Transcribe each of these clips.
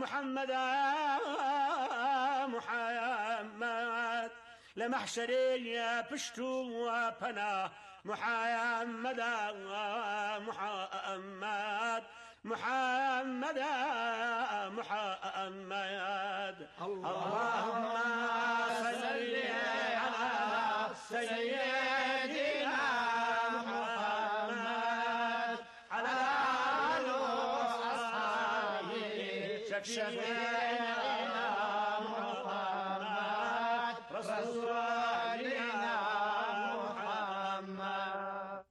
محمد محمد لمحشري بشتو وبنا محمد محمد محمد محمد اللهم صل على سيدنا محمد على آله وأصحابه شفيعنا محمد رسولنا محمد.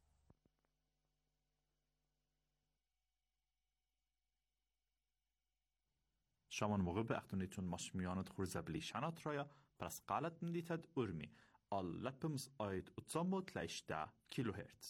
Shaman mogu beachtuniton masmianat Churzabli Shanatraya pras qalat mditat urmi al lappums oid utzamot leishta kilohertz.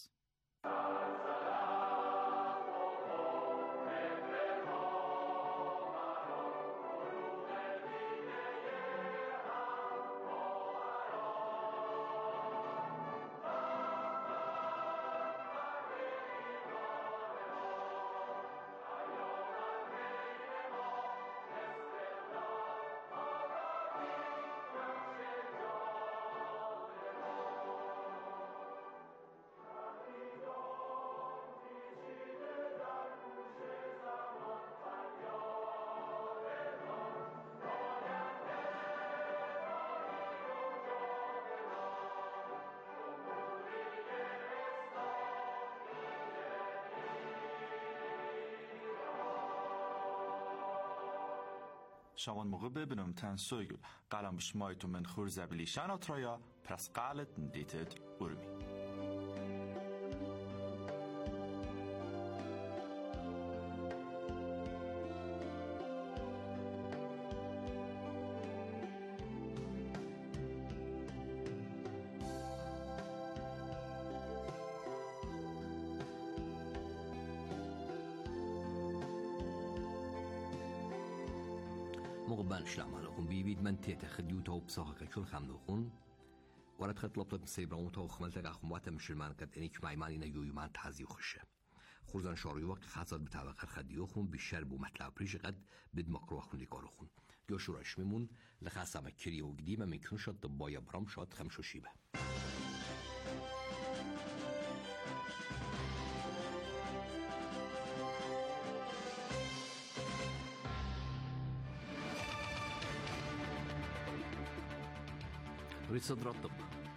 شوان موقع ببینم تن سویگل قلم بشمایتو من خورزبلی شناترایا پرس قالت ندیتد ارمی. مقبل شلامالكم بيبيد من تيتا خديوتا وبصاحك كل خمنوخون ورد خط لبطت مسيبراموتا وخملتك أخمواتا مشلمان قد إنيك معيماني نيويمان تحزي وخشه خورزان شارويوك خاصات بتابق خديوخون بالشرب ومطلب بريش قد بد مقروخون لقاروخون يوشو رشميمون لخاصة مكرية وقديمة من كنشات ضبايا برام شاد خمشو شيبه. رصد رطب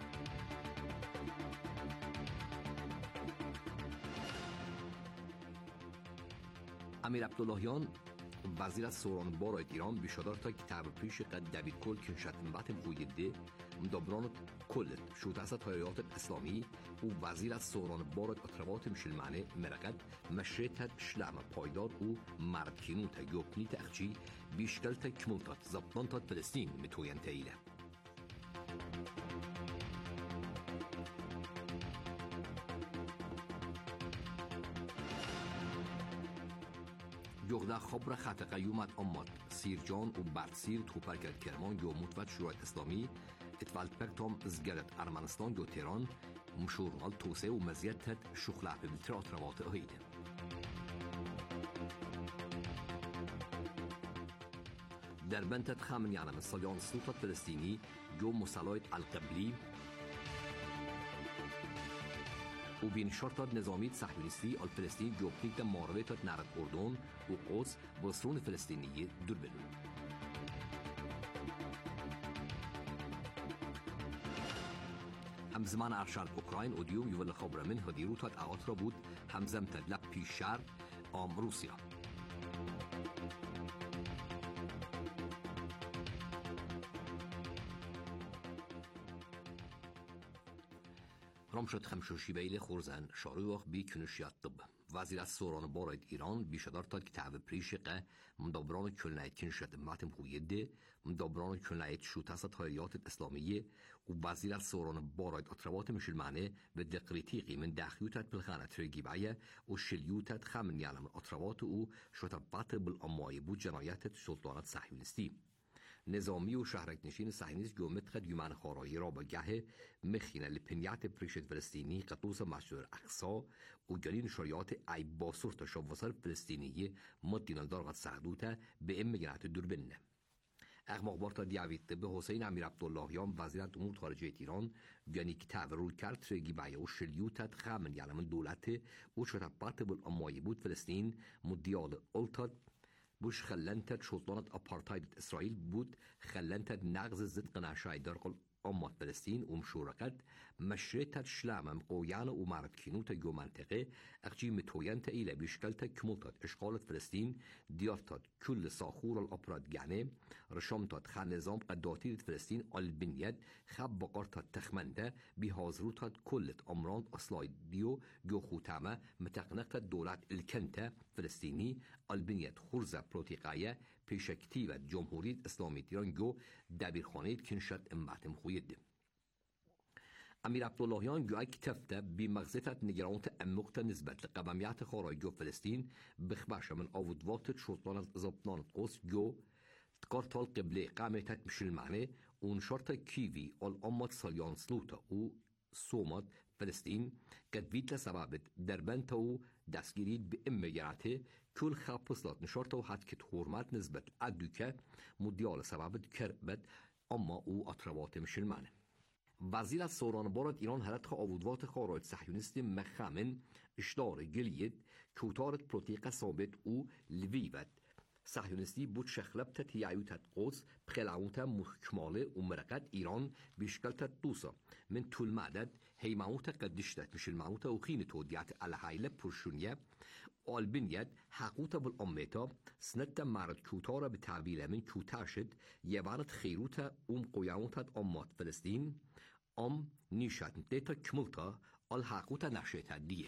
امیر عبداللهیان وزیر از سورانبار ایران بیشتر تا کتاب پیش قد دوید کل کنشت مبتم قویده مدبران کل شد از تاییات اسلامی و وزیر از سورانبار اطرافات مشلمانه مرقد مشریت شلم پایدار و مردکینو تا یوکنی تخچی بیشکل تا کمولتات زبطان تا فلسطین متوین تاییله. یوغدا خبر خط قیومت آمد سیرجان و برسیر توپرکت کرمان یا متوجه شورای اسلامی اتفاق پکتام ازگرد ارمنستان یا تهران مشورال توسعه و مزیت شخلع به تئاتروات هایده. در بنت خامن یعنی مسئولان سلطه فلسطینی یا مسئولات القبلی و بین شرطات نظامی صهیونیستی الفلسطین جوبنیت مارویت نرد اردن و قدس بسرون فلسطینی دور بدون. همزمان ارشد اوکراین اودیوم یوول خبر من هدیرو تات آت را بود همزم تدلق پیش شهر آم روسیا. رمشت خمشوشی بیل خورزن شاروخ بی کنشیات طب وزیر از سوران بارد ایران بیشتر تا کتاب پریشقه مدبران کلنایت کنشت ماتم خویده مدبران کلنایت شوتاست تاییات اسلامیه و وزیر از سوران بارد اطرافات مشلمانه و دقریتیقی من داخیوتت بالخانه ترگیبایه و شلیوتت خمن یعلم اطرافات او شتبات بالامای بود جنایت سلطانت صهیونیستی نظامی و شهرک نشین صهیونیست جو متخد یومن خارایی را با گه مخینه لپنیت پریشت فلسطینی قطوس مسجد الاقصا و جلین شریعات ای باسورت شوصر فلسطینی مدین دارغت سعدوته به ام جنات دربنه. اخماقبارتا دیوید به حسین امیر عبداللهیان وزیر امور خارجه ایران یعنی که تورول کرد ترگی بایه و شلیوتت خامن یعنی من دولت و شرطبات بالامایی بود فلسطین مدیال التد بوش خلنتت شطلانت اپارتاید اسرائیل بود خلنتت نغز زد قناشای درقل امات فلسطین ومشوركت مشريتت شلامم قويانا ومعرض كينوتا جو منطقة اخجي متوينتا إلى بيشكلتا كمولتت اشغالت فلسطين ديارتت كل صاخور الأبراد يعني رشامتت خان نظام قداتيد فلسطين البنيت خب بقارتت تخمنده بهازروتت كلت أمران أصلايديو جو خوتامة متقنقت دولت الكنتا فلسطيني البنيت خرزة بروتيقاية پیشکتیوت جمهوری اسلامی ایران جو دبیرخانه کنشت امت مخوید امیر عبداللهیان جو اک تفته بی مغزتت نگرانت اموقت نسبت لقومیت خارای جو فلسطین بخبرش من آودوات شرطان زبطان قوس جو تقارتال قبله قامتت مشل معنی اون شرط کیوی الامت سالیان سلوتا و سومت فلسطین قد لسبابت دربنتا و دستگیرید به امگراته کل خاپسلات نشارتا و حد که حرمت نسبت ادوکه مدیال سبابت کربت اما او اطروات مشلمانه وزیر از سوران بارد ایران هرت آودوات خارج صهیونیست مخمن اشدار گلید کوتارت پروتیق ثابت او لویوت صهیونیستی بود شخلبتت یعیوتت قوس بخلعوت محکماله و مرقت ایران بشکلتت دوسا من طول معدد هیمعوت قدشتت مش المعوت و خین تودیت الحیله پرشونیه آلبینیت حقوت بالأمتا سنت مرد کوتارا به تعبیل من کوتاشد یوانت خیروت قویانوتت امات فلسطین نیشت دیتا کملتا الحقوت نشیت دیه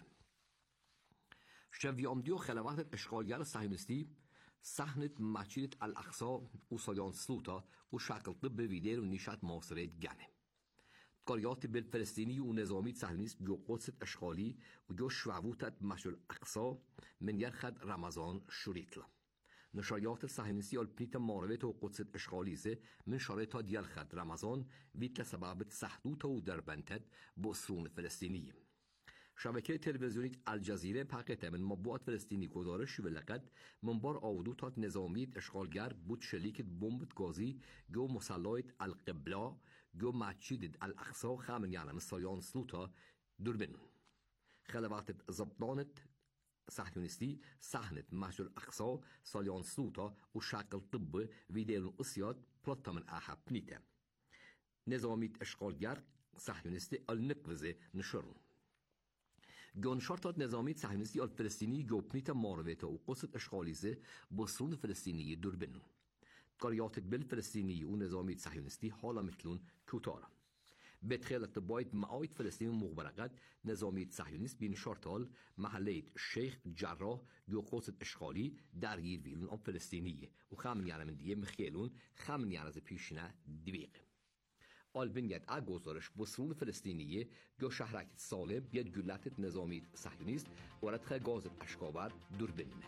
شوی امدیو خلوات اشغالگر صهیونیستی صحنت مسجد الاقصا و سالیان سلوتا و شکل طب ویدیر و نیشت معاصرت گنه قریات بالفلسطینی و نظامی صهیونیست جو قدس اشغالی و جو شووتت مسجد الاقصا من یرخد رمضان شریطلا نشریات صهیونیستی الپنیت مارویت و قدس اشغالیزه من شريطة یرخد رمضان ویت لسبابت سحدوت و دربنتت بسرون فلسطینی شبکه تلویزیونی الجزیره پاکت من مطبوعات فلسطینی گزارش ولقد منبار آودوتات نظامی اشغالگر بود شلیک بمب گازی جو مسلایت القبلا جو مسجد الاقصا خامن یعنی سالیان سلوتا دربن خلوات زبطانت صهیونیستی صحنت مسجد الاقصا سالیان سلوتا و شکل طب ویدیون اسیاد پلاتا من احب نیته نظامی اشغالگر صهیونیستی النقوزه نشرون گونشارتات نظامی صهیونیستی الفلسطینی گوپنیت مارویتا و قصد اشغالیزه بسرون فلسطینی دربنون قریات بالفلسطینی و نظامی صهیونیستی حالا مثلون کوتارا بتخیلت باید معاید فلسطین مغبرقت نظامی صهیونیست بین شارتال محله شیخ جراح گو قصد اشغالی درگیر ویلون ام فلسطینیه و خامن یعنی من دیه مخیلون خامن یعنی از پیشنه دویقه آلبینیت گزارش بسرون فلسطینیه جو شهرک سالم بیاد گلت نظامی صهیونیست و ردخ گاز اشکاور دربنه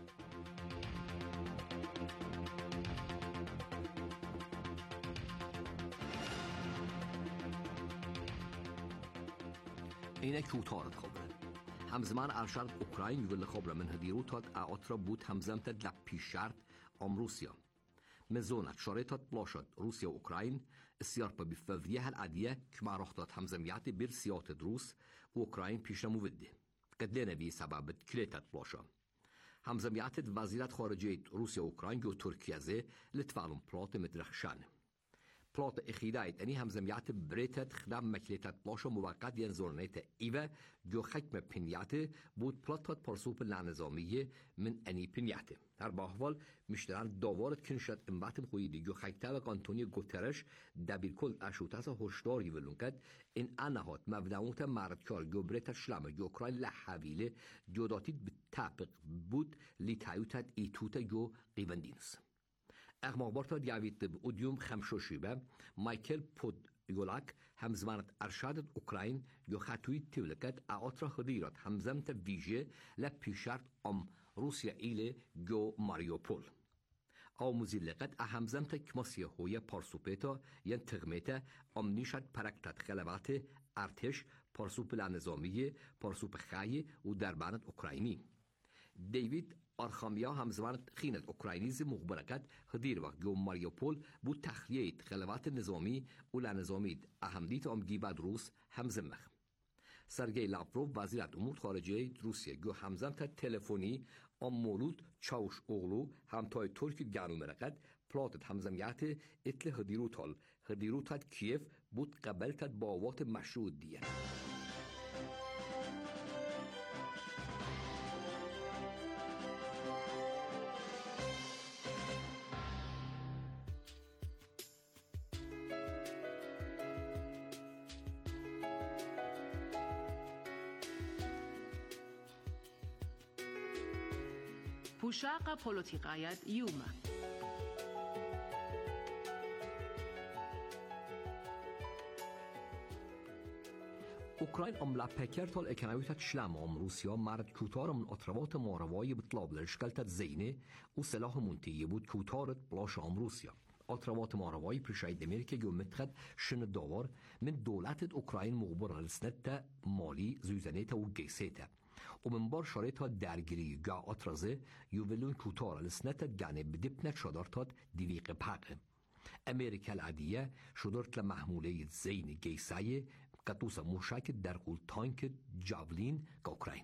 اینه کوتارت خبره همزمان ارشد اوکراین یول خبره من هدیروتات اعاترا بود همزمتت لپیش شرط روسیا مزونت شريطة بلاشد روسيا وأوكراين السيارة بففريها العادية كما رحتت همزميات برسيات روس وأوكراين بيشنا مفده قد لنا بي سبب كليتت بلاشا همزميات وزيرة خارجية روسيا وأوكراين جو تركيا زي لتفعلون بلاط مدرخشان بلاط اخيدايت اني همزميات بريتت خدام مكليتت بلاشا موقت ينزورنيت ايوه جو حكم بنياته بود بلاطات پرسوب النظامية من اني بنياته هر باحوال مشتران داوارت کنشت امباتم خویدی جو خیکتر آنتونیو گوترش دبیر کل اشوتاس هشداری ولون کد این انهات مبدعوت مردکار جو بريتت شلمه جو اوکراین لحویله جو داتید بتابق بود لیتایوتت ایتوت جو قیوندینس اخماقبارتا دیوید اودیوم خمشوشیبه مایکل پود یولاک همزمانت ارشادت اوکراین جو خطوی تولکت اعاترا خدیرات همزمت ویژه لپیشارت روسیا ایله جو ماریوپول آموزی لقد اهمزمت کماسی هوی پارسوپیتا ین تغمیتا امنیشت پرکتت خلوات ارتش پارسوپ لنظامی پارسوپ خایی و دربانت اوکراینی. دیوید آرخامیا همزمان خیانت اوکراینیز مخبرکت هدیر وقت گو ماریوپول بود تخلیه خلوات نظامی و لنظامی اهمیت امگیبد روس همزمخ. سرگئی لاوروف وزیر امور خارجه روسیه گو همزمان تا تلفنی ام مولود چاوش اوغلو همتای ترکی گانو مرقد پلاتت همزمیت اتل هدیروتال کیف بود قبلتت باوات مشروع دیه. بوشاق پولوتیقایت یوما اوکراین املا پکر تال اکناویتت شلم روسیا مرد کوتار من اطروات ماروایی بطلاب لشکلتت زینه و سلاح منتیه بود کوتارت بلاش روسیا. اطروات ماروایی پرشاید امریکا جو متخد شن داور من دولت اوکراین مغبر لسنت مالی زوزنیتا و گیسیتا. و من بار شريطها درگیری گا اطرازه یوولون کوتار لسنت گانه بدبنت شدارتات دیویق پاقه. امریکا العادیه شدارت لمحموله زین گیسایه کتوسا موشک در قول تانک جاولین گا اوکراین.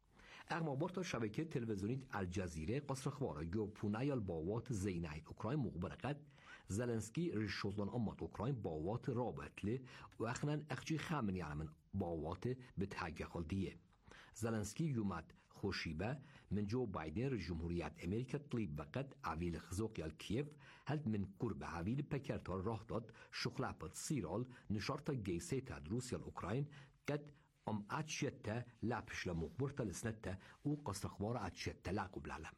اما بارتا شبکه تلویزیونی الجزیره قصر خواره گو پونایال باوات زینایت اوکراین مخبرقت زلنسکی رشوزلان امات اوکراین باوات رابطله و اخنان اخجی خامنی من باوات بتحقیق خالدیه. زلنسکی یومد خوشیبه من جو بایدن جمهوریت امریکا طلیب وقت عویل خزوقیال کیف هل من قرب عویل پکرتار راه داد شخلابت سیرال نشارتا گیسیتا روسیا اوکراین قد اتشتا لابش لمقبرتا لسنتا و قصرخوار اتشتا لاقب العالم.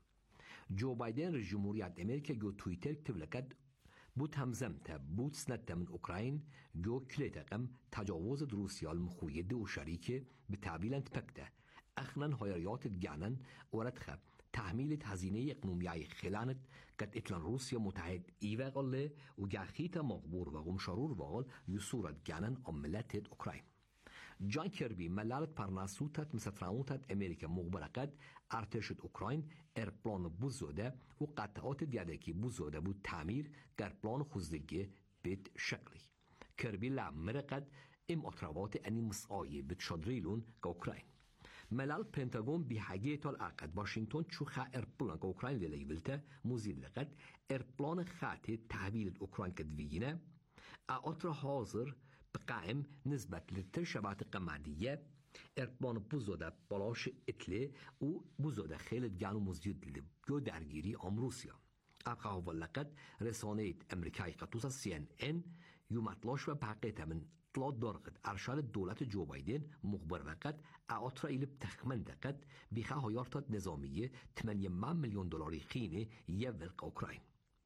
جو بایدن جمهوریت امریکا جو تویتر كتب لكد بود همزمتا بود سنتا من اوكراين جو كليتاقم تجاوز روسيا المخويد و شريكه بتعبيلا تبكتا اخنا هايريات جانن وردخب تحميل هزينه اقنومياي خلانت قد اتلان روسيا متحد ايوه غاله و جاخيتا مقبور و غمشارور واغل يسورت جانن املتت اوكراين. جان كيربي ملالت پرناسوتت مستفراونتت امريكا مغبرقد ارتشت اوكراين ارپلان بوزوده و قطعات دیدکی بوزوده بود تعمیر در پلان خوزدگی بید شکلی. كيربي لعمرقد ام اطروات اني مساعي بید شادريلون گا اوكراين. ملال پنتاگون بی حقیقت العقد واشنطن چوخا ارپلان گا اوكراين لیلیولته موزید لقد ارپلان خاطی تحویل اوكراين کدوینه اعطر حاضر بقائم نسبت للترشبات قمادية ارتبان بوزوده بالاش اتله و بوزوده خیلی جانو مزید جو درگیری روسیا. ابقى ولقد رسانه امریکای قطوس CNN یومتلاش و بحقیت من طلاد دارقد ارشاد دولت جو بایدن مخبر وقت اعطر ایل بتخمن دقد بیخه هایارتات نظامیه 8 مليون دلار خینه یه ولق اوکراین.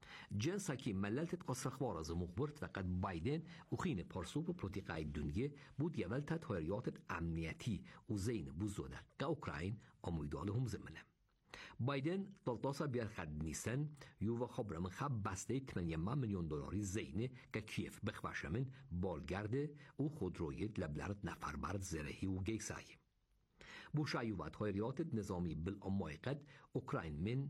جنساکی مللت قصرخوار از مخبرت وقت بایدن و خین پارسوب پروتیقای دنیا بود یولتت هایریات امنیتی و زین بوزوده که اوکراین امیدالهم زمنه. بایدن دلتاسا بیرخد نیسن یو و خبر من خب بسته 8 مليون دلاری زینه که کیف بخوشه من بالگرده و خودرویت لبلرت نفر برد زرهی و گیسایی. بوشایوات هایریات نظامی بالامای قد اوکراین من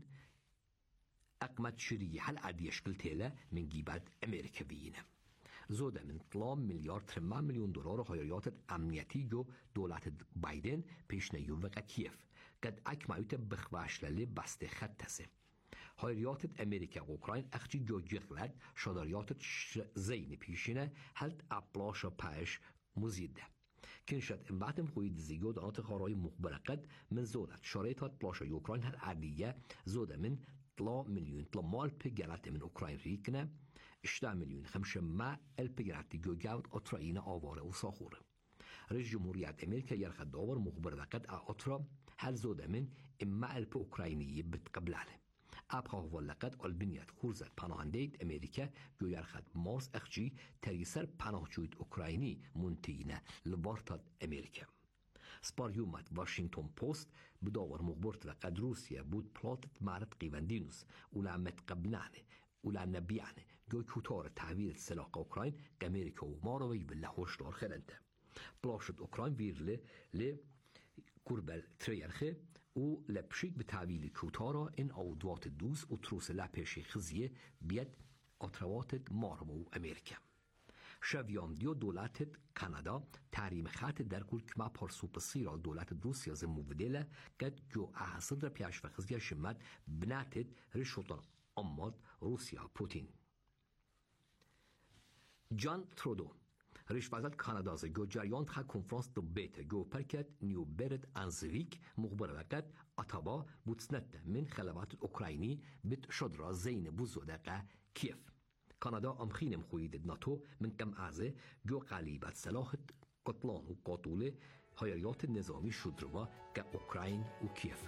اقمت شرية هل عاد يشكل تيلا من جيبات امريكيين زوده من 3 مليون دلار هايريات امنيتي جو دولت بايدن پیش نیووق کیف قد اکمایت بخواش للی بسته خط تسه هايريات امريكا و اوكراين اخجي جو جغلد شداريات زين پیشینه هلت اپلاش پاش مزيده كنشت بعدم خويد زيجو دانات خارای مخبرقد من زودت شريطات پلاش اوكراين هل عادية زوده من 3 مليون مال بجرات من اوكراين ريكنا 8 مليون 500 البجرات جو جاود اوكراين آواره و ساخوره. رئیس جمهوریت امریکا یرخد داور مخبر وقت اطرا هل زوده من اما الب اوكرايني بتقبلاله. ابخا ولقد البنيات خورزت پناهندهید امریکا جو یرخد مارس اخجی تریسر پناهجوید اوكرايني منتینه لبارتاد امریکا. سپاریومت واشنگتن پوست بداور مخبرت وقد روسيا بود پلاتت معرض قیوندینوس ولعمت قبلانه ولعنا بيعنه جو كوتار تحويل سلاح أوكران كأمريكا وماروي بالله هشدار خلنته بلاشت أوكران فيرله كوربل تريرخه و لبشيك بتحويل كوتارا إن أودوات الدوس وتروس لبشي خزيه بيد أطروات مارو أمريكا شویام دیو دولت کانادا تحریم خط در کل کما پارسو بسیار دولت روسیا زمودله قد جو احسد را پیش و خزیه شمد بناتد رشوتان اماد روسیا پوتین جان ترودو رئیس وزیر کانادا ز گو جریان خا کنفرانس دو بیت گو پرکت نیو برد انزویک مخبر وقت اتابا بوتسنت من خلبات اوکراینی بت شد را زین بوزودقه کیف کانادا امخینم خوید ناتو من کم اعزه جو قلیبت سلاح قتلان و قاتول هایریات نظامی شدروا که اوکراین و کیف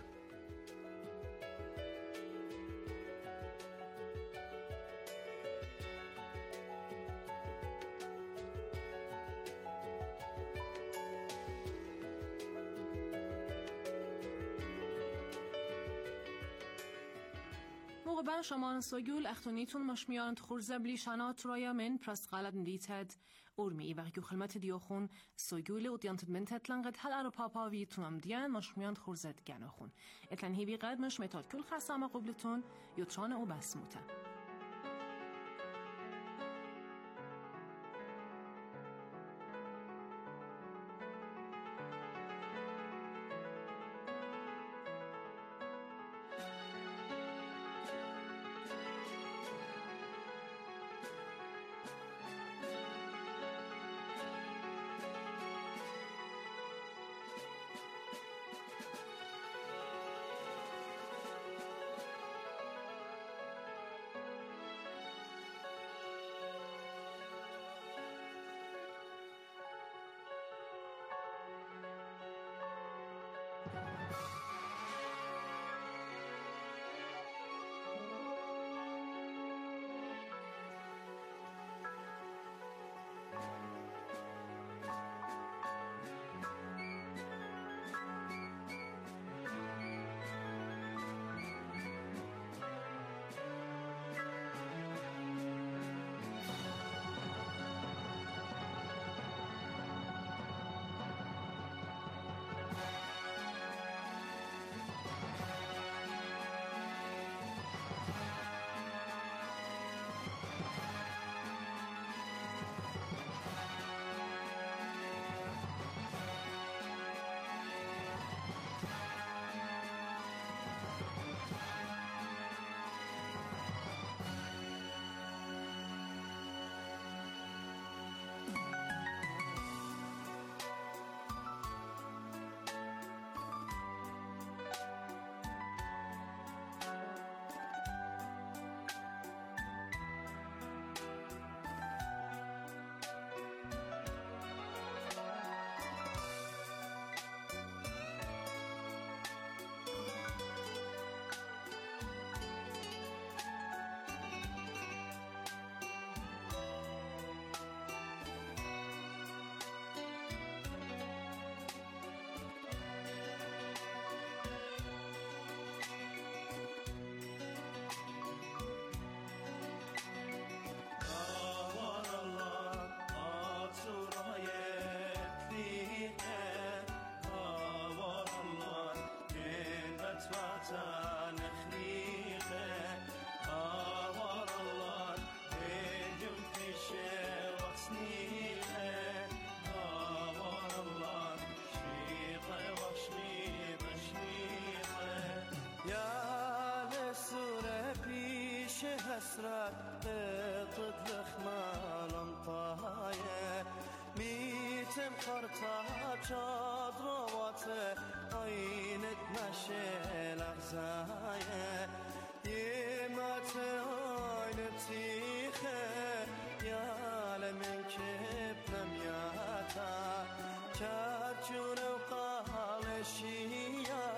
موقع شما سوگول اختونیتون مشمیان تخورزه بلیشانات رایا من پرست غالد ندیتد ارمی و که خلمت دیوخون سوگول و دیانتد منتت لنگد هل ارو پاپاوی تونم دیان مشمیان تخورزد گناخون اتن هیوی قد مشمتاد کل خسام قبلتون یوتران او بسموته حسرت تطلق مالم طاية ميتم خرطة شادروات عينت مشي لغزاية يمات عينتي خير يا لمن كبنم ياتا كاتشون وقال الشيا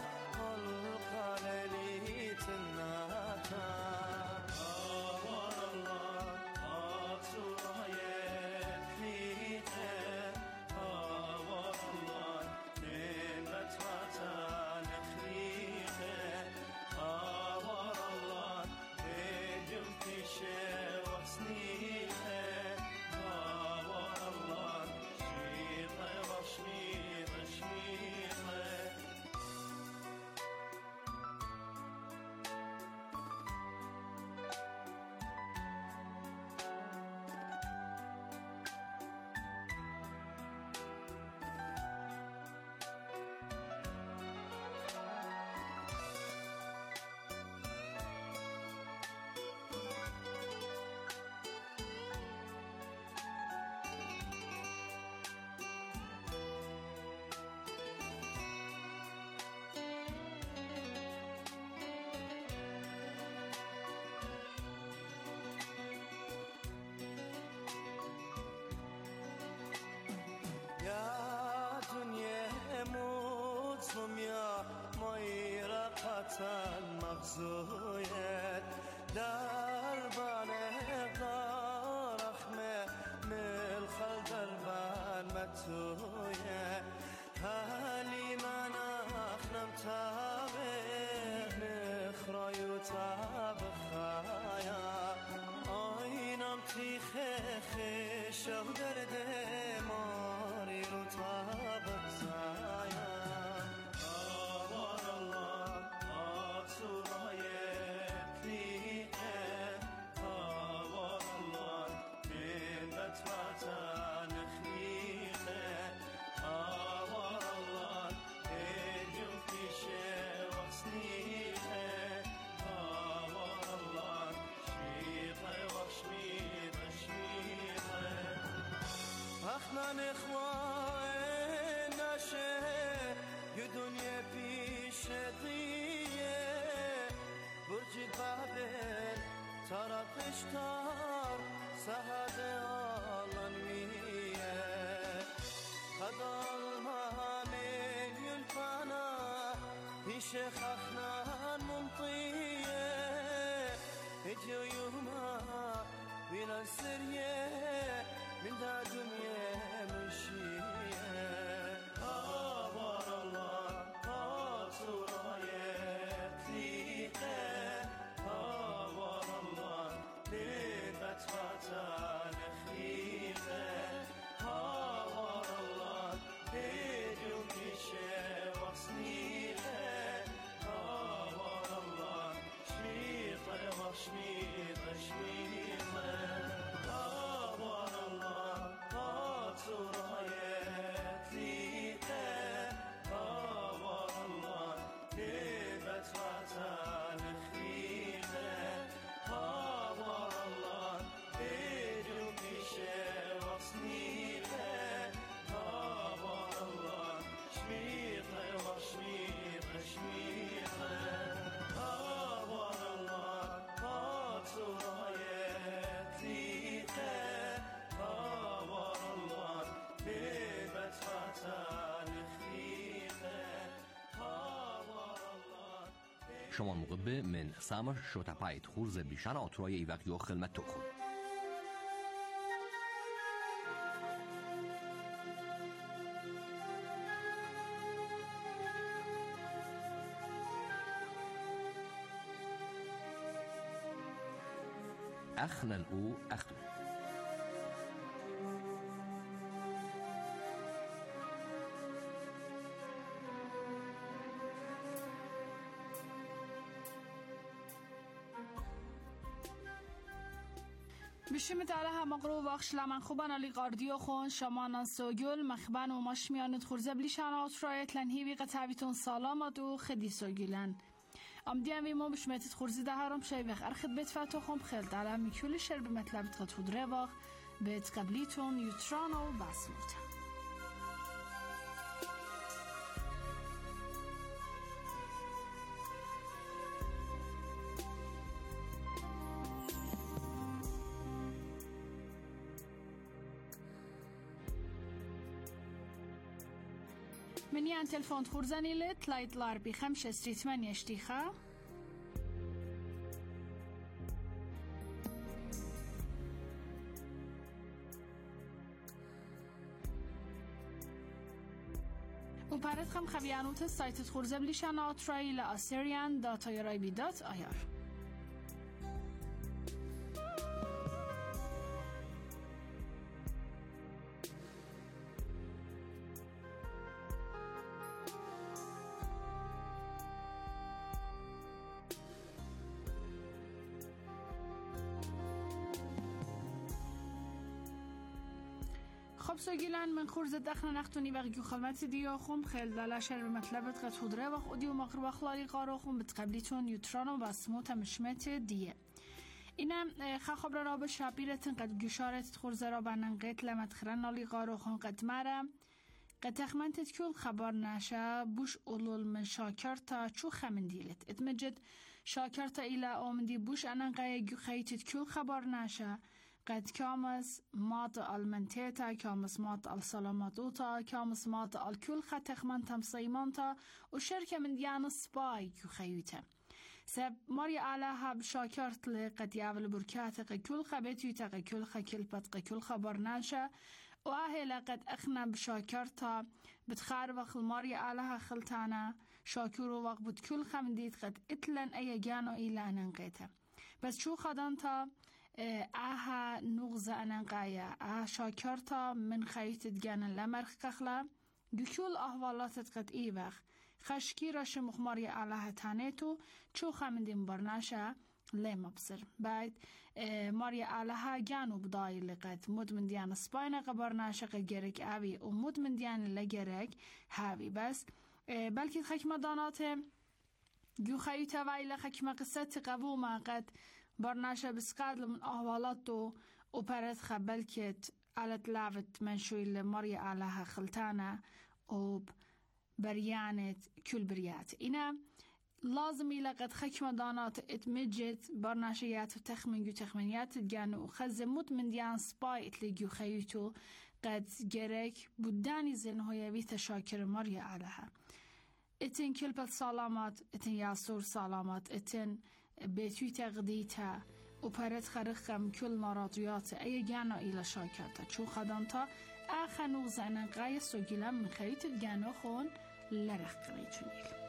والقال لي تناتا بغزویت در بانه قارخمه ملخل در بان متویت هلی من اخنم تابه نخرایو تاب خایا آینم تیخه خشو درده ماری رو تاب زایا آوار الله آتورایت لیه آوار الله من بتواتن خیخه آوار الله ایجم پیشه وصنیخه آوار الله شیخه وشمیخه شمیخه اخنان اخوان نشه یه دنیا پیش دیه برج بابل طرفش تار سهد آلان میه خدال مهمین یلپانا پیش خخنان ممطیه اجو یوما ویلان سریه من دا دنیا منشیه آوار الله آتورایت لیقه آوار الله لبت وطن خیقه آوار الله لیجون میشه وصنیقه آوار الله شمیقه وشمیقه شمیقه آوار الله آتورایت لیقه آوار الله لبت وطن خیقه آوار الله لیجون میشه وصنیقه آوار الله شمیقه وشمیقه شمیقه آوار الله آتورایت لیقه آوار الله لبت وطن خیقه آوار الله شما مقبه من سامر شوتا پایت خورز بیشان آتورای ایوک یو خلمت تو خود اخنن او اختو بشیم تعالی همقرو وقش لمن خوبان علی قاردیو خون شمانان سوگل مخبن و ماشمیانت خورزه بلیشان آترایت لنهیوی قطعویتون سلامت و خدی سوگلن امدیم وی ما بشمتت خورزی ده هرم شای وقت ارخد بیت فتو خم خیل تعالی میکولی شر بمطلبت قد خود رواق بیت قبلیتون یوتران و بسموت منی ان تلفن خورزنی لت لایتلار بی خمش استریتمن یشتیخه و پرد خم خبیانوت سایت خورزه بلیشن آترایی لآسریان داتای رای بیدات آیار خب سوگیلن من خورز دخن نختونی وقتی خدمت دیا خوم خیل دلاشر به مطلبت قد خودره و خودی و مقر و خلالی قارو خوم بتقبلیتون یوتران و بسموت مشمت دیه اینم خبر را به شابیرتن قد گشارت خورز را بنن قیت لمدخرن نالی قارو خوم قد مرم قد تخمنتت کل خبر نشه بوش اولول من شاکر تا چو خمن دیلت اتمجد شاکر تا ایلا آمدی بوش انن قیه خیتت کل خبر نشه قد كامس مات المنتيتا كامس مات السلاماتوتا كامس مات الكل خطخ من تمصيمانتا وشركة من ديان سباي كخيوتا سب ماري علىها بشاكرت لقد يعمل بركاتك كل خبيتيتك كل خكلبتك كل خبرناشة وأهلا قد أخنا بشاكرتها بتخاربخ الماري علىها خلتانا شاكرو وقبت كل خمديت قد اتلن أي جانو إلى أننقيتها بس شو خدانتا آها نغزة أننقايا شاكرتها من خيط تجانا لمرخ كخلا كل أهوالات قد إيبخ خشكي رش مخماري علىها تانيتو شو خمدين برناشا لما بصر بعد ماري علىها جانو بداي لقد مدمن ديان سباينا قبرناشا قد أبي ومدمن ديان لجرك هابي بس بلكي خكمة داناته جو خيوتا ويلا خكمة قصة قبوما قد برناشا بسقاد من أهوالاتو وبرد خبلكت على تلعبت منشوي لماري علىها خلتانا وب بريانة كل بريات إنا لازم لقد خكمة دانات اتمجت برناشيات وتخمن جو تخمنيات تجانو خزموت من ديان سباي اتلقيو خيوتو قد جريك بوداني زين هو يبيت شاكر مريا علىها اتن كل سلامات اتن ياسور سلامات اتن بيتوي تغديتا وبرد خرخم كل مرضيات اي جانو الى شاكرتا شو خدانتا آخنو زنن قايس و گلم من خیت الگانو خون لرخ قنیتونیل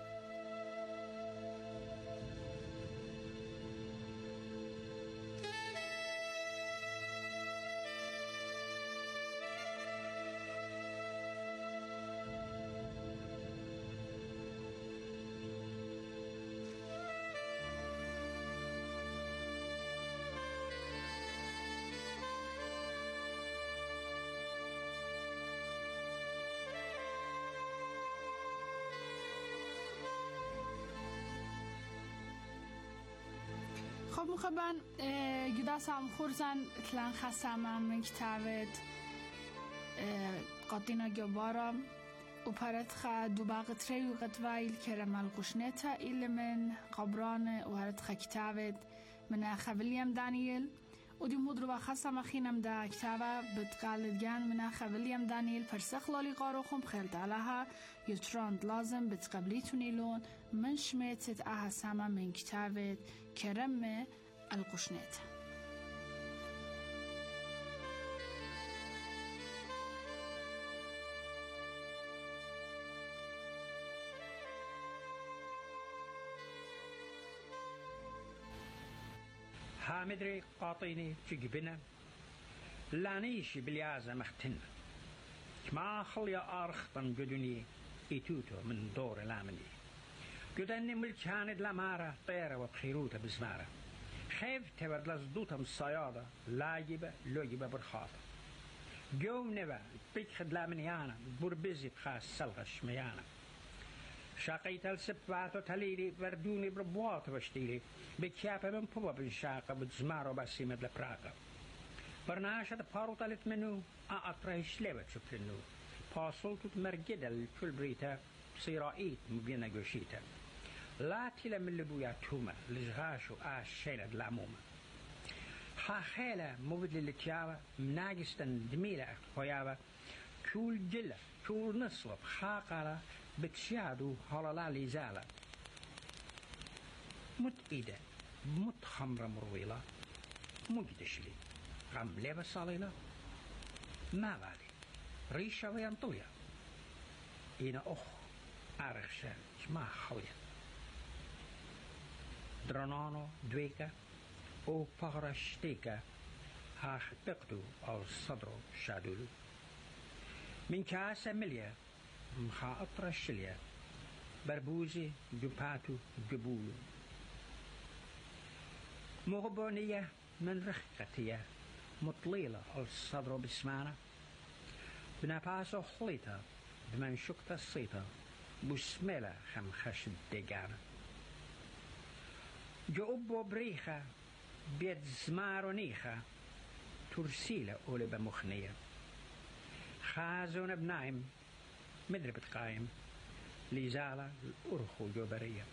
خب مخبن جداسم خورزن تلان خسام من كتابت قطينا جبارم وبرد خا دوباق تري وقتويل كرمال قشنتا إلا من قبران وهرد خا كتابت من أخا ويليام دانييل ودي مدرو خسام أخينم دا كتابة بتقال جان من أخا ويليام دانييل فرسخ لالي قاروخم بخيلت علىها يتراند لازم بتقبليتوني لون من شميتت أها ساما من كتابت كرم القشنات هامدري قاطيني تجبنا لانيش باليازة مختن ما خليا أرخطن جدني إتوتو من دور الامني جدني ملكاند لمارة طيرة وبخيروتة بزمارة خيف تبرد لزدوتة الصيادة لاجبة لوجبة برخاطة جو نبا بيكخد لامنيانا بربزي بخاص سلغش ميانا شاقيت السبات وتليلي بردوني بربوات بشتيلي بكيابة من بوبا بنشاقة بتزمارو بسيمة لبراقة برناشة بارو تالت منو أطرهش لبت شكرنو باصلتو تمرجدة لكل بريتا صيرائيت مبينة جوشيتا لا تلا من لبويا توما لزغاشو شيلة العمومة خاخيلة مبدل للتيابة مناجستن دميلة خويابة كل جلة كل نصلب خاقالة بتشادو هلالا ليزالة مت إيدة مت خمرة مرويلة مقدشلي غم ليبة صاليلة ما بالي ريشة وينطوية إنا أخ أرخشان ما خويا درانانو دويكا أو فغرشتيكا هاخ بقدو أو صدرو شادولو من كاسة مليا مخا أطرشليا بربوزي جباتو جبولو مغبونية من رخقتية مطليلة الصدر بسمانة بناباسو خليطة بمن شكتا الصيطة بسميلة خمخش الدقانة جوبو بريخة بيد زمارو نيخة ترسيلة أولي بمخنية خازون بنايم مدربة قايم ليزالة الأرخو جوبرية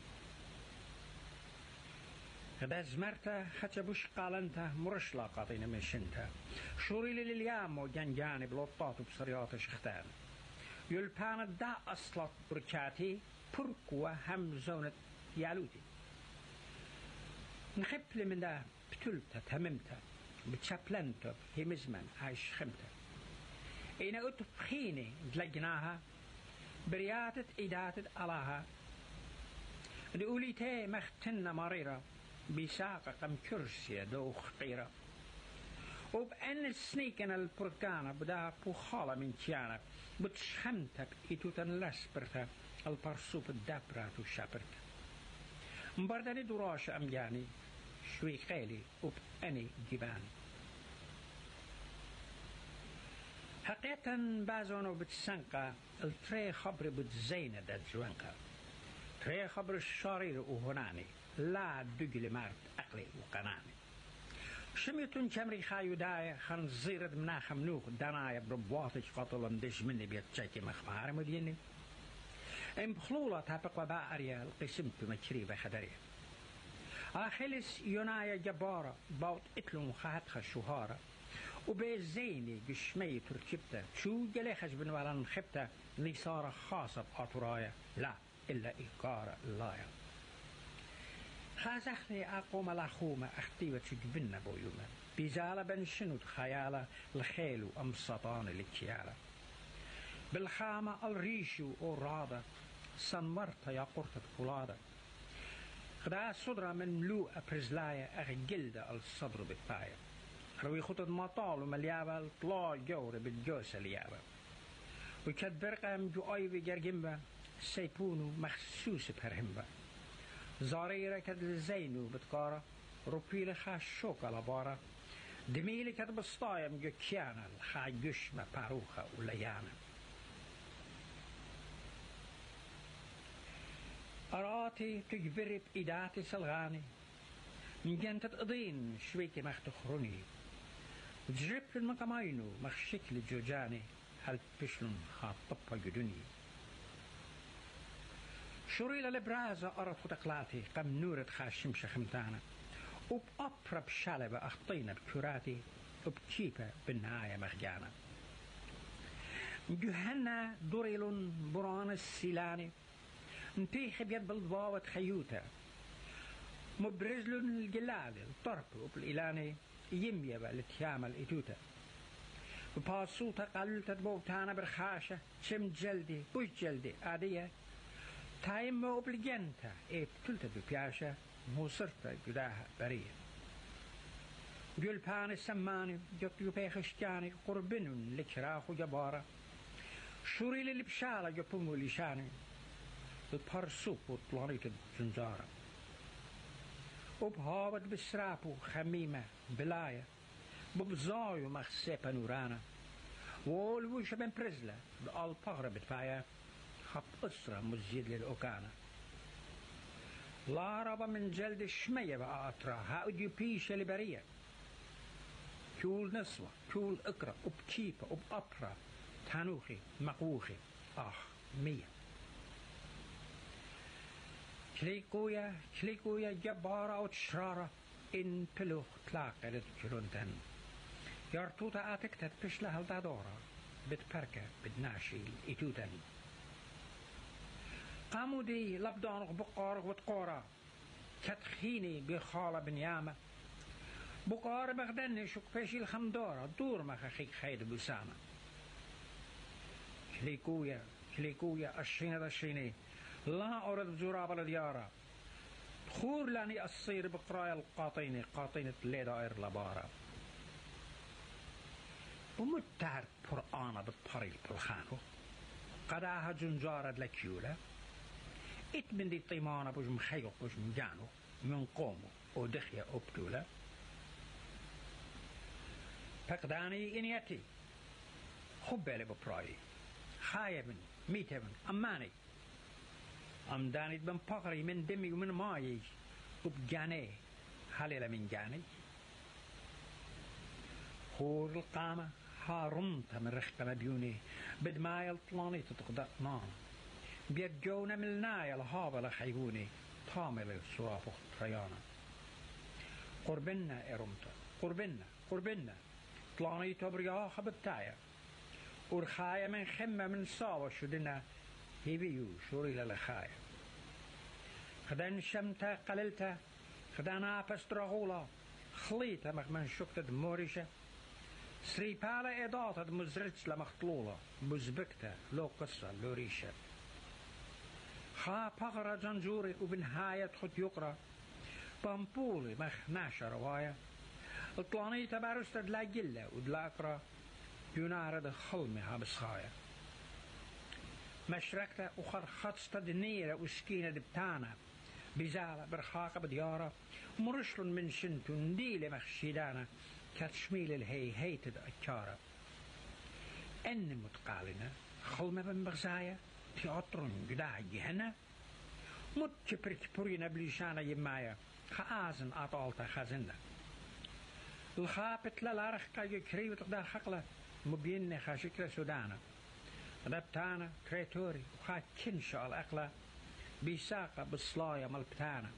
غدا زمرتا حتى بوش قالنتا مرشلا قاطينا مشنتا شوريلي لليام وجنجاني بلوطات وبصريات شختان يلبان دا أصلت بركاتي بركوة هم زونة يالوتي نخبل من ده بتلتا تممتا بتشابلنتا همزمن عايش خمتا إنا أتبخيني دلقناها برياتة إداتة ألاها لأوليتي مختنة مريرة بساقة قم كرسية دوخ قيرة وبأن السنيكنا البرقانة بدا بوخالة من تيانا بتشخمتا بإتوتن لسبرتا البرسوب الدابرات وشابرتا مبرداني دراش أمجاني شوي خيلي وبأني جباني حقيقة بازونو بتسنقى التري خبر بتزينة داد زوانقى تري خبر الشرير وهناني لا دقل مارت أقلي وقناني شميتون كمري خايو دايا خنزيرد مناخ منوخ دانايا بربواتج قطلن دش مني بيتشاكي مخمار مديني ام بخلولة تابق وباعريا القسمت مكريبة خدريا آخلس يونايا جبارة باوت اتلو خاتخ شهارة وبيزيني قشمي تركبته شو جليخش بنوالان خبته نصارة خاصة بأطرايا لا إلا إيقارة اللايا خازخني أقوم الأخومة أختيوة تجبنا بويوما بيزالة بنشنود خيالة الخيل وأمسطان الكيالة بالخامة الريشو أورادة سنمرتا يا قرطة فولادة خدا صدرة من ملوء برزلايا أخي جلدة الصدر بالطاية روي خطط مطال ومليابة الطلاع جورة بالجوسة ليابة وكاد برقة مجو أيوي جرجمبة سيبونو مخصوص بهرهمبة زاريرة كاد الزينو بتقارة روبيلة خاش شوكة لبارة دميلة كاد بسطايا مجو كيانا الخا جشمة باروخة وليانا أراتي تجبري بإيداتي سلغاني مجان تتقضين شويكي مختخروني جربت المقامينو مخشكل جوجاني هل بشلون خاطبها جدوني شريلة لبرازة أرد خطقلاتي قم نورة خاشمشة خمتانا وبأبرب شالبة أخطينا بكراتي وبكيبة بالنهاية مخجانا جهنا دوريلون بران السيلاني نتيخ بيد بالضباوة خيوتا مبرزلون الجلال الطرب وبالإلاني يميبا لتيامل إتوتا وباسوتا قلتا بوتانا برخاشة شم جلدي بوش جلدي عادية تايم وبالجنتا بتلتا ببياشة موصرتا جداها برية جلبان السماني جطيو بيخشتاني قربنون لكراخ وجبارة شوريل اللي بشالة جبونو لشاني البرسوب وطلانيت الزنزارة وبهابط بسرابو خميمة بلاية ببزايو مخسيبة نورانا والوشة بن برزلة بالبغرة بتفايا خب أسرة مزيد للأوكانا لا ربا من جلد الشمية بأطرا هاوديو بيشة لبرية كول نسوة كول اقرأ وبكيبة وبأبرا تانوخي مقوخي مية كليكويا جبارة وتشرارة إن بلوخ تلاقلت جلوندن يارتوتا آتكتت بشلها الدادورة بتبركة بدناشي إتودن قاموا دي لبدانغ بقارغ وتقورة كتخيني بخالة بنيامة بقارة بغدني شك بشي الخمدورة دور مخاخيك خيد بسامة كليكويا الشيني لا أرد زراب الديارة خور لاني أصير بقرايا القاطينة قاطينة ليدائر لبارة ومتعر قرآن بالطريق بالخانو قداها جنجارة لكيولة اتمن دي طيمانة بوش مخيق بوش مجانو من قومو ودخية أبتولة فقداني إنياتي خبالي ببراي خايبن ميتبن أماني أمداني بن بقري من دمي ومن مايج وبجاني حليلة من جاني خور القامة هارمتا من رخبة مبيوني بدماي الطلاني تتقدق نام بيد جونا من النايا الهابة لخيبوني طامل الصرافة ريانا قربنا إرمتا قربنا طلاني تبرياخة بالتايا ورخايا من خمة من صاوة شدنا هيبيو شوري للخايا خدن شمتا قللتا خدانا بستراغولا خليطة من شكتة موريشة سريبالة إضاطة مزرتش لمخطلولة بزبكتة لو قصة لوريشة خا بغرة جنجوري وبنهاية خد يقرأ بامبولي مخ ناشا رواية الطلاني تبارستة دلا جلة ودلا أقرأ ينارد خلمها بصخايا مشركتة وخر خطستة دنيرة وسكينة دبتانة بزالة برخاقة بديارة مرشل من شنتو نديلة مخشيدانة كتشميل الهي هيتد أكارة أن متقالنة خلمة بمغزايا تياترون قداع جهنة متشبرك برينا بليشانة يمايا خازن أطالتا خازنة الخابت للارخ كاي كريو تقدر حقله مبينة خاشكرة سودانة ربتانا كريتوري وخا كنشا الأقلة بيساقة بالصلاية مالبتانا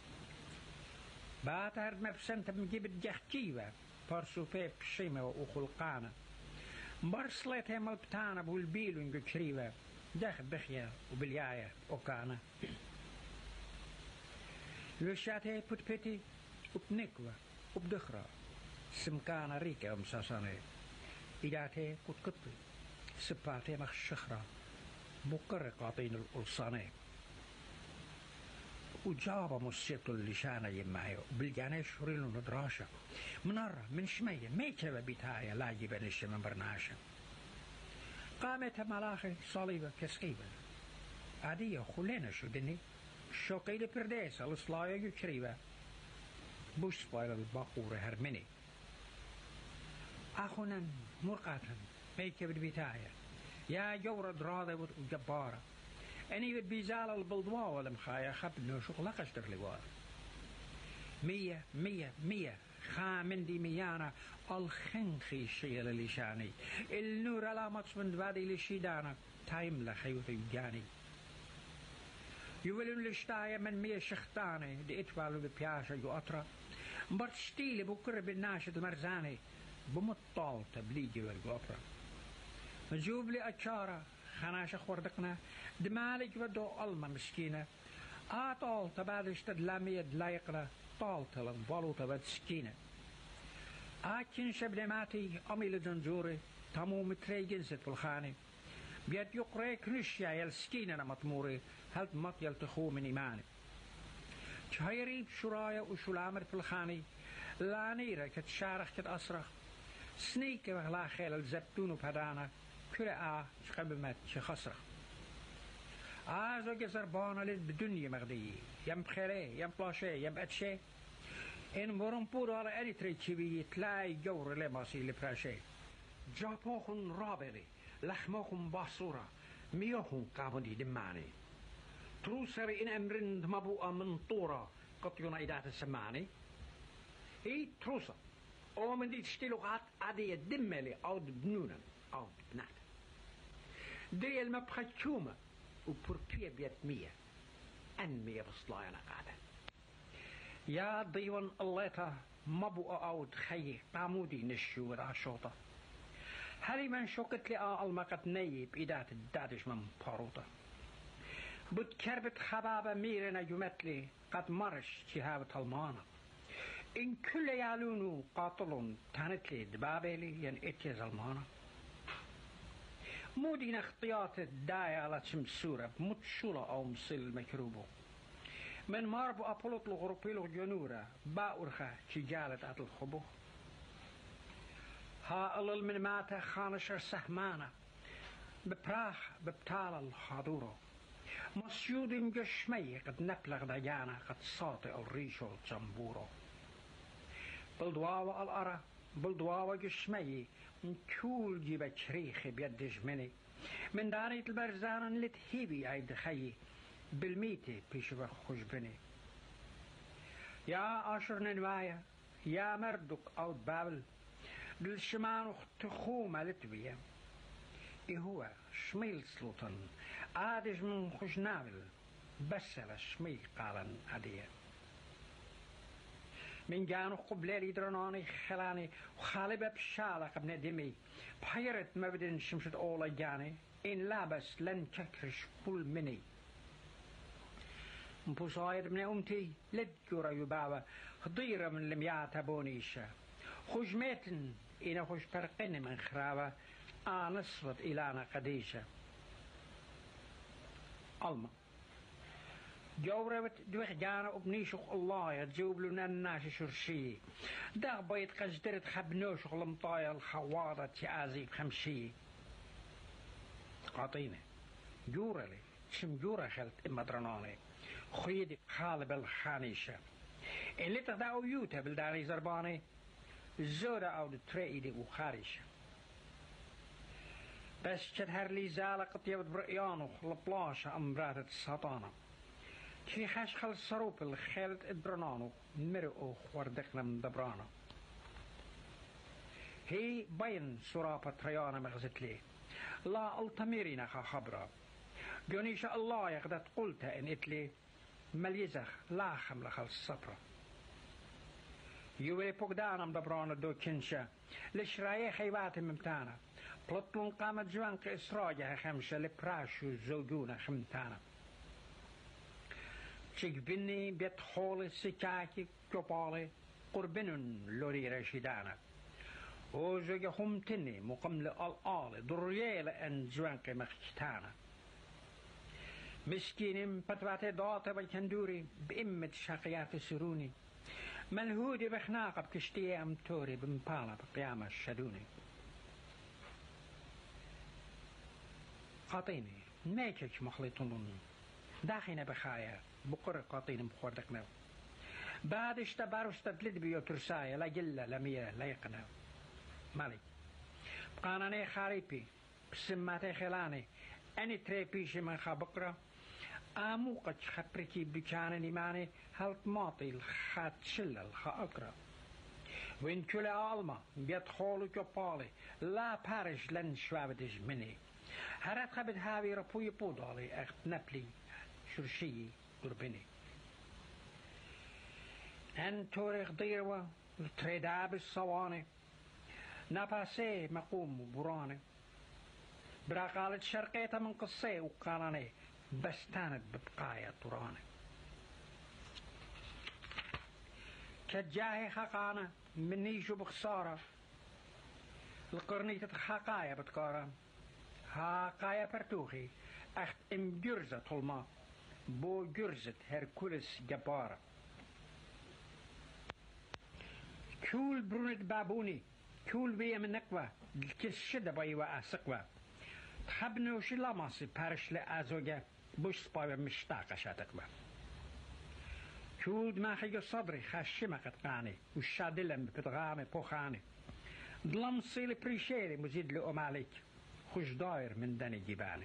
باتر مبسنت مجيب الجحكيوة بارسو فيه بشيمة وخلقانا برسلتها مالبتانا بالبيل ونجو كريوة داخل بخيا وبالياية وكانا لوشاتي بوتبتي وبنكوة وبدخرة سمكانا ريكا ومساساني إداتي كتكتي سباتي مخشخرة مقرق قاطين الألصاني وجابا مصيبتو اللشانة يمايو بالجاني شوريلو ندراشة منارة من شمية ميتة بيتايا لاجبا نشي من برناشة قامت ملاخي صليبة كسقيبة عادية خلينا شو دني شوقي لبرديسة الصلاية يكريبة بوش سبايل الباقورة هرمني أخونا مرقاتا ميكة بالبتاية يا جورة درادة وجبارة أني بيزال البلدوا ولا مخايا خبنو شغلة قشتر لوار 100 خامن دي ميانا الخنخي الشيء للشاني النور على مقص من دبادي لشيدانا تايم لخيوت يجاني يولون لشتايا من 100 شختاني دي اتوالو ببياشا يو أطرا برشتيلي بكر بالناشد مرزاني بمطال تبليجي والقوفرة مجوب لي أتشارة خناشة خوردقنا دمالك ودو ألمة مسكينة آطال تبادش تدلامية دلايقنا طال تلن بالو تباد سكينة آكين شبنماتي أمي لجنجوري تمو متري جنسة بالخاني بيد يقريك نشيا يلسكينة مطموري هل مط يلتخو من إيماني شهيري بشرايا وشلامر في الخاني لانيرة كتشارخ كتأصرخ سنيكة وغلا خيل الزبتون وبهدانا كل شقبمت شخصرخ زوجي زربانة لد بدنيا مغدية يم بخيري يم بلاشي يم أتشي إن مرمبور على أني تريتشبي تلاي جور لماسي لبراشي جابوخن رابلي لحموخن باصورة ميوخن قابندي دماني تروسري إن أمرن مبوء من طورة قطيونا إدات السماني هي تروسة أو من دي تشتلوغات عادية دمالي أو بنونا أو بنات دي المبخشومة وبركية بيت 100 بصلاينا قاعدة يا ضيوان الليتا مبوء أو تخيي قامودي نشو ودا شوطة هاري من شوكت لي المقت نيب إدات الدادش من باروطة بتكربت خبابة ميرنا جمتلي قد مرش شهابة المانا إن كل يالونو قاتلون تانتلي دبابيلي ين إتيز المانا مودين اختيات الداية على شمسورة متشولة أو مصيل مكروبو من ماربو أبولوت الغروبيلو جنورة باورخة شجالة أتل خبو ها ألل من ماتا خانشر سهمانة ببراخ ببتال الخادورو مسيود مجشمي قد نبلغ ديانا قد ساطئ الريشو الجنبورو بلدواوة الأرى بلدواوة جشمي من كول جيبة شريخي بيد جمني من دارية البرزان اللي تهيبي عيد خيي بالميتي بيشبه خشبني يا أشر ننوايا يا مردك أو بابل بالشمان تخومة لتبيا إيه هو شميل سلطان عادج من خشنابل بسل شميل قالن عديا من جانو قبلي درناني خلاني وخالبة بشالة قبل دمي بحيرت مبدن شمشت أولا جاني إن لابس لن تكرش كل مني مبوصاير من أمتي لدكورا يباوة خضيرة من لميات بونيشة خجمتن إنا خش برقن من خراوة نصفت إلانا قديشة ألما جوربت دوخ جانا ابنيشق الله يتجوب لنا الناس شرشي دا بيت قجدرت خبنوشق لمطايا الخواضة تيازي بخمشي قاطينة جورة لي شم جورة خلت إما درناني خيدي خالب الخانيشة اللي تغداو يوتا بلداني زرباني زورة أو دتريدي وخاريشة بس تدهر لي زالة قطيبت برقيانو لبلاشة أمرات السطانة كي خاش خل الصروب الخيلت ادبرنانو مرقو خوردقنا من دبرانا هي بين سرابة ريانا مغزت لي لا التميرينا خبرا جونيش الله يقدر قلتها ان اتلي مليزخ لا خمل خل الصبرة يولي بقدانا مدبرانا دو كنشا لشرايا خيبات ممتانا بلطلون قامت جوانك إسراجها خمسة لبراشو زوجونا خمتانا تشكبني بيت خولي سكاكي كوبالي قربنن لوري رشيدانا وزوجي خمتني مقمل الآلي دريال أن جوانك مختانا مسكين بطباتي داطة بالكندوري بإمة شقيات سروني ملهودي بخناقة بكشتية أمتوري بمبالة بقيامة الشدوني قاطيني ميكش مخلطون داخينا بخايا بقر قاطين مخوردقنا بعد اشتبار استدلد بيو ترسايا لا جلة لا مية لا يقنا مالي بقاناني خاريبي بسماتي خلاني اني تريبيشي من خابقرة آموقت خبركي بكانني ماني هلت ماطي الخات شلة الخاقرة وين كل عالمة بيدخولوا كبالي لا بارش لن شوابدش مني هرات خبت هاوي ربوي بودالي اخت نبلي شرشي قربني ان توريخ ضيروة تريداب الصواني نفاسي مقوم براني براقالة شرقيتا من قصي وقاناني بس تانت ببقايا طراني كجاهي خقانا منيشو بخسارة القرنية خقايا بتكارا هاقايا برتوخي اخت ام جرزة طلما بو جرزة هركولس جبارة كول برونت بابوني كول بيا من نقوة الكس شدة بايوة اسقوة تخبنوش لاماسي بارش لأزوجة بوش سبايوة مشتاقة شاتقوة كول دماغي صدري خاشمة قطقاني وشادلم بتغامي بوخاني ضلمصي لبريشيري مزيد لأماليك خوش داير من دني جباني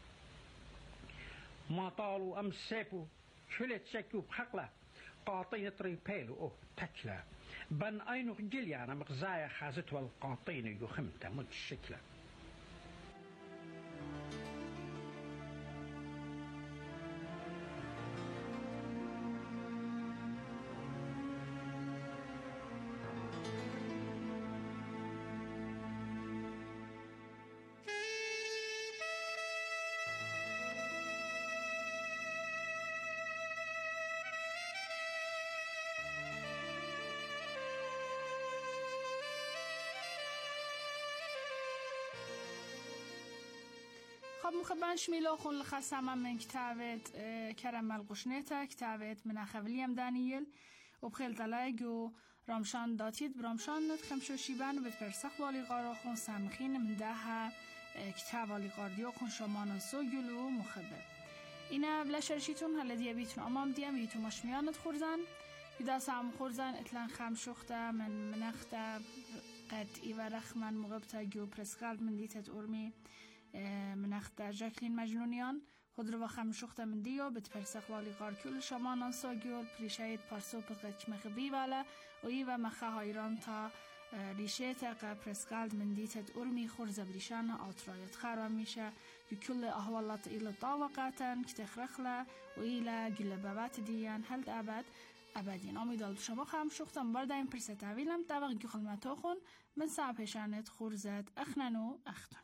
ما طالوا أم سيبو شلت شكو بحقلة قاطين طريبيلو أو تكلا بن أينو جليانا مغزايا خازت والقاطين يخمتا متشكلة خب مخبان شمیلا خون لخصم من كتابت كرمال قشنيتا كتابت من أخواليام دانييل وبخيل تلاقو رامشان داتيد برامشان ند خمشو شيبان وبتبرسخ والي غارو خون سامخين من داها كتاب والي غارديو خون شمانا سوگلو مخبب اینا بلا شرشيتون هلا ديابيتون امام ديام يتو مشميانت خورزان يدا سام خورزان اتلان خمشوختا من منختا قد ايوا رخمن مغبتا جو برسخالد من ديتت أرمي من اخت جاكلين مجنونيان خود رو خمشوخته من دیو بتفرسخ والی قارکول شمانان ساگیول پریشاید پارسو بغچ مخبی والا و ایو مخه هایران تا ریشه تا پرسکالد من دیتت ارمی خورز بلیشان آترایت خرام میشه یکل احوالات ایل طاوقاتن کتخرخله و ایل گل بابات دیان هلد ابدین امیدال شما خمشوختم برده این پرستاویلم طبق گخلمتو خون من سعبشانت خورزد اخننو اختن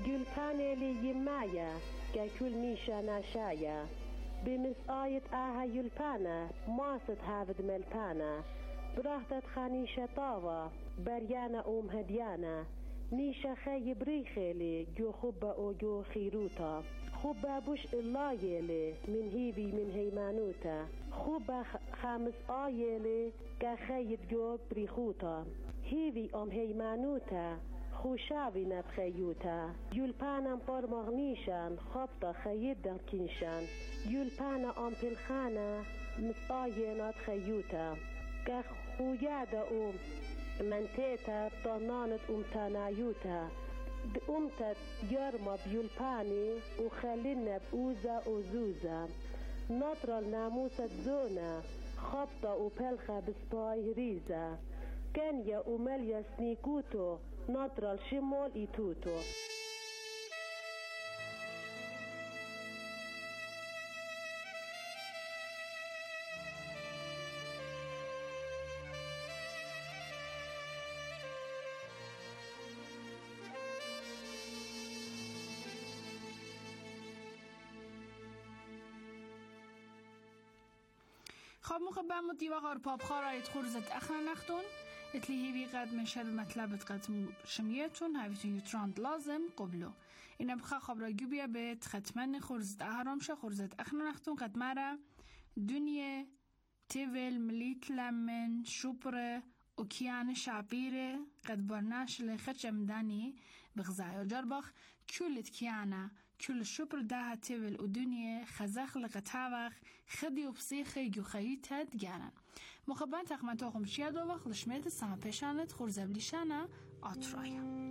گلپانه لی مایا که کل میشه نشایا بمس آیت آها یلپانه ماست هافد ملپانه براهتت خانیشه طاوة بريانة هديانة نيشة خايب ريخيلي جو خبة أو جو خيروتا خبة بوش الله يلي من هيبي من هيمانوتا خبة خامس آيلي كخايد جو بريخوتا هيبي هيمانوتا خوشاوي نبخيوتا يولبانا بار مغنيشان خبطة خيدة كنشان يولبانا بالخانة مصاينات خيوتا كخويادة منتيتا طنانت تنايوتا بأمتت يرمى بيولباني وخلينا بأوزا وزوزا نطرة الناموسة زونا خبطة وبلخة بسباي ريزا كانيا وماليا سنيكوتو نطرة الشمول إيتوتو خب مخبا مدي وغار باب خارايت خورزت أخنا نختون اتلي هيبي قد من شر مطلبت قد شميتون هايتون يتراند لازم قبلو إنا بخا خبرا جوبيا بيت ختمن خورزت أهرامشا خورزت أخنا نختون قد مرا دنيا تيفل مليت لمن شوبر وكيان شعبيري قد برناش لخدش مداني بغزايو جربخ كلت كيانا كل شبر داها تيفل ودنيا خزاخ لقتاوخ خدي وبسيخي يخيتها دجانا مخبان تقمتوخم شيادو وخ لشميت السما بيشانت خورزبليشانا آترايا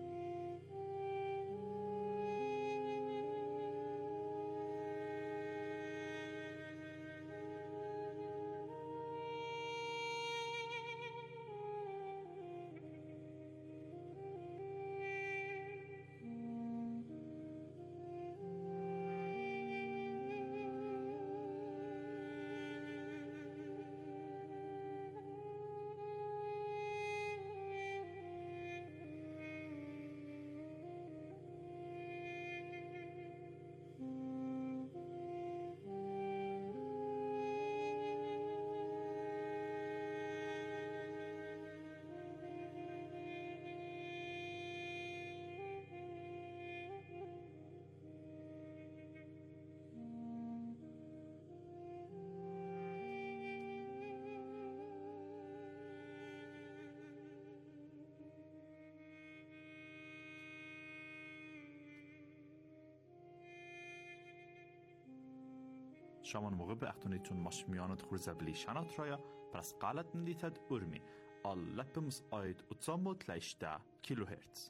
شامان موقع به اختونیتون مشمیانت خورزبلی شنات رایا پرس قالت ندیتد ارمی آل لپمز آید اتزامو تلیشده کیلو هرتز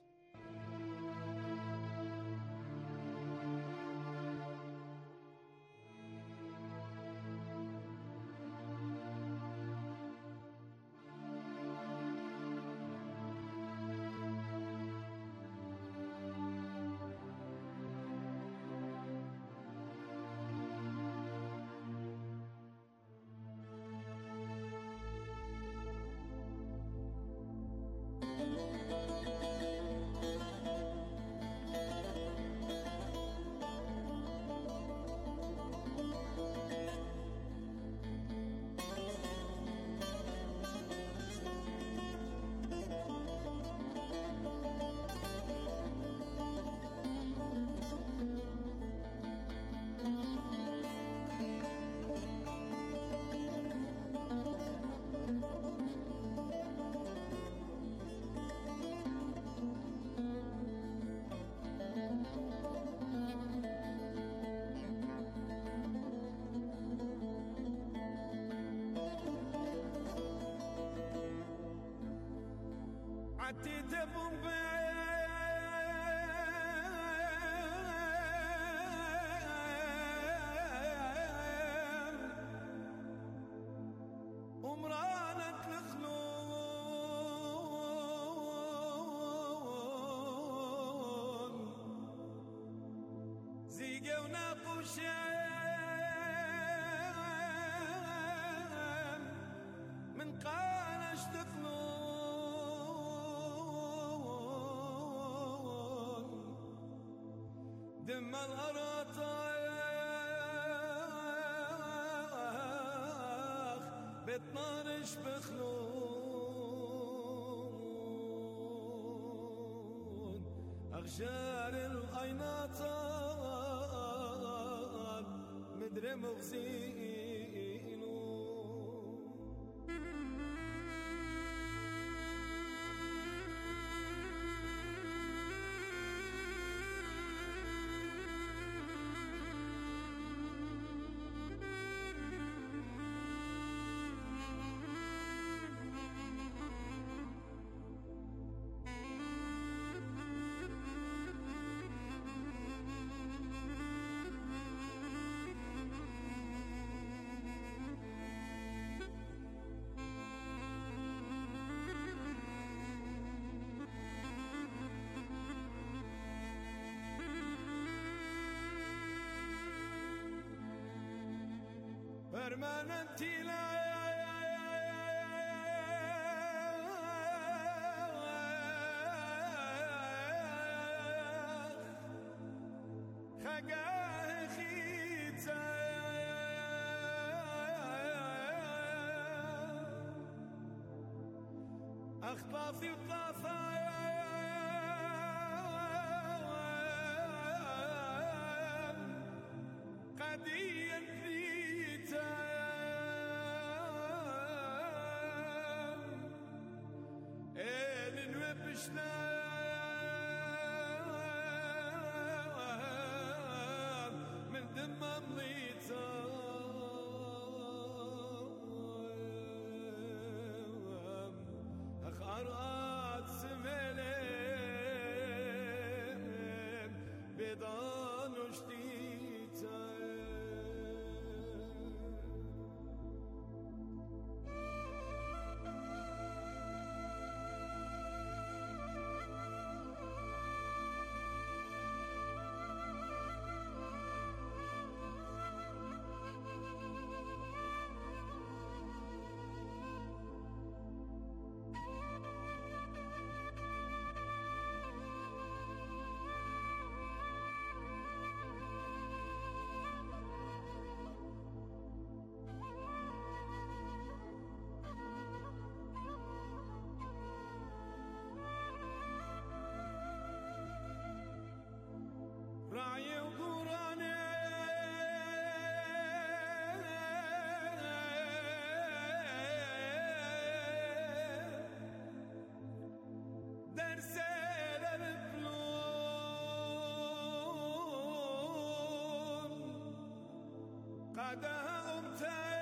عتيت ومرانة الخلون زيقة وناقوشان من قانش تخلون مما الأراطاخ بتنارش بخلون أغشار الأيناطان مدري مغزين permanenti la أخطافي وطافايا قديا فيتا إلن وبشنا من دم مليتا أخارات سملين بدان وشتيتا راعي وقراني درس البلون قدها أمتى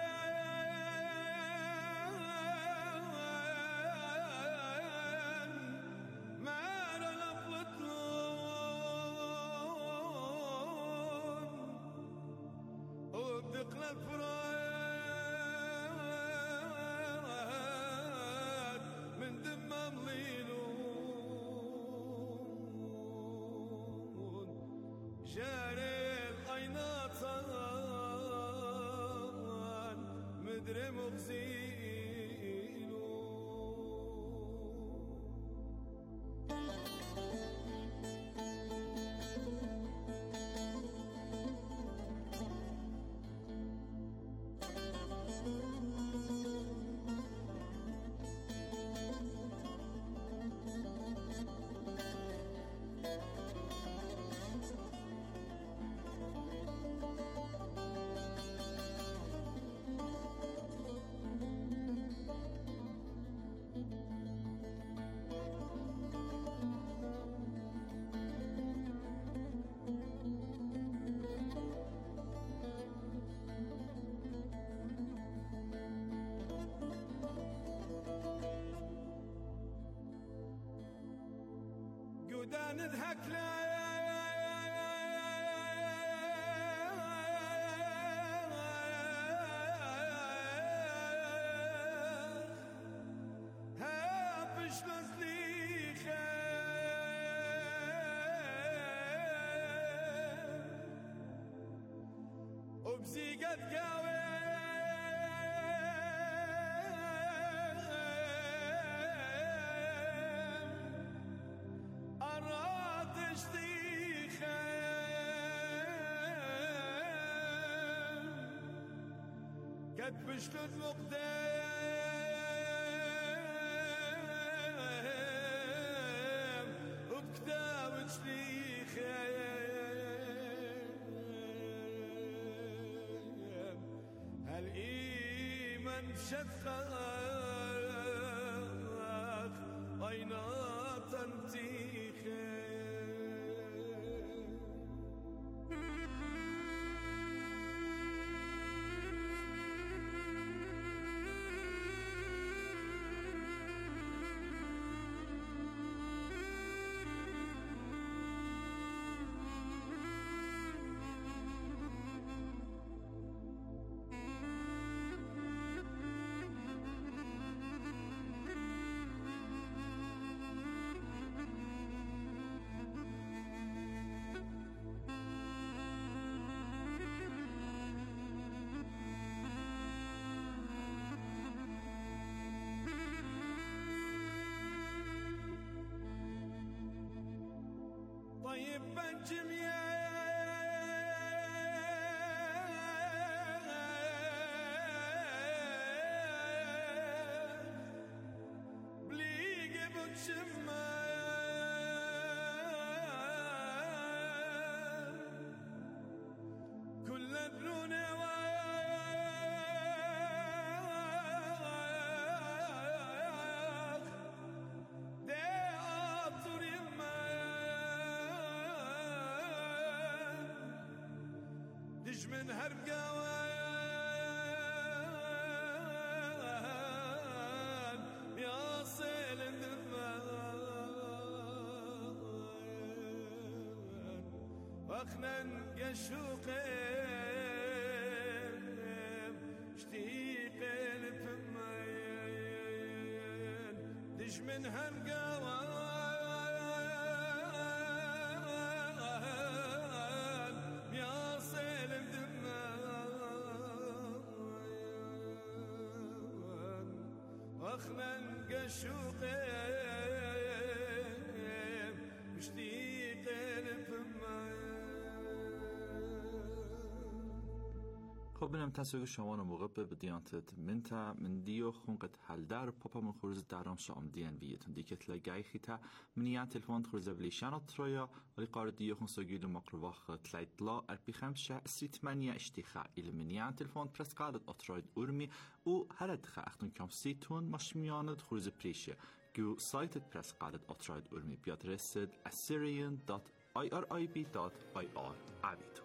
الفراد من دم مليلون جاري الأيناطان مدري مغزيلون جودا نضحك لا هابش مزليخة وبزيقت قاوي أراد اشتيخة قد بشلت مقدام وبكتاب شليخام هالإيمان شفخ عينات انتيخام طيب بنجم يا بليق بتشمه كل بنونه دج من هرقوان يا صيل النمان واخنا قشوقين شتيقين فمين دج من هرقوان واخنا قشوقين مشتيقين فمين. خب بینم تسویق شما رو موقع به دیانتت منتا من دیو خونقت حل در پاپا من خورز درام شام دیان بیتون دیکت لگای خیتا منیان تلفون خورز بلیشان اطرایا ولی قارد دیو خون سوگیل مقرواخ تلایت لا اربی خمسة سیت منیا اشتیخا ایل منیان تلفون پرس قادت اطراید ارمی و هرد خا اختون کم سیتون مشمیاند خورز پریشه جو سایتت پرس قادت اطراید ارمی بیاد رسد assyrian.irib.ir عبیتون.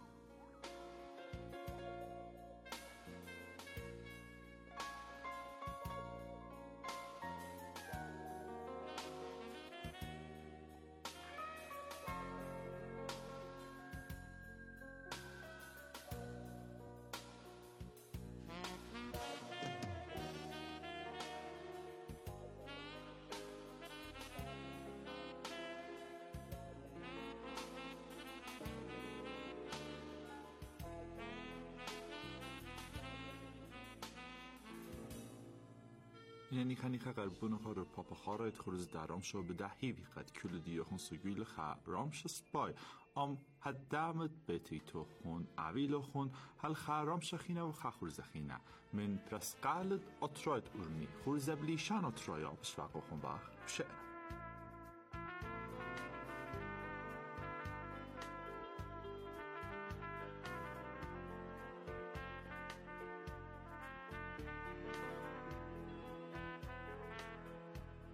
یعنی خانی قربون خور پاپا خارایت خروز درام شو به دهی بیقد کل دیو خون سگویل خرام شسپای ام حد دامت بیتی تو خون عویل خون هل خرام شخینه و خورز خینه من پرس قالد اطراید ارمی خورز بلیشان اطرایا بشوق خون باخ بشه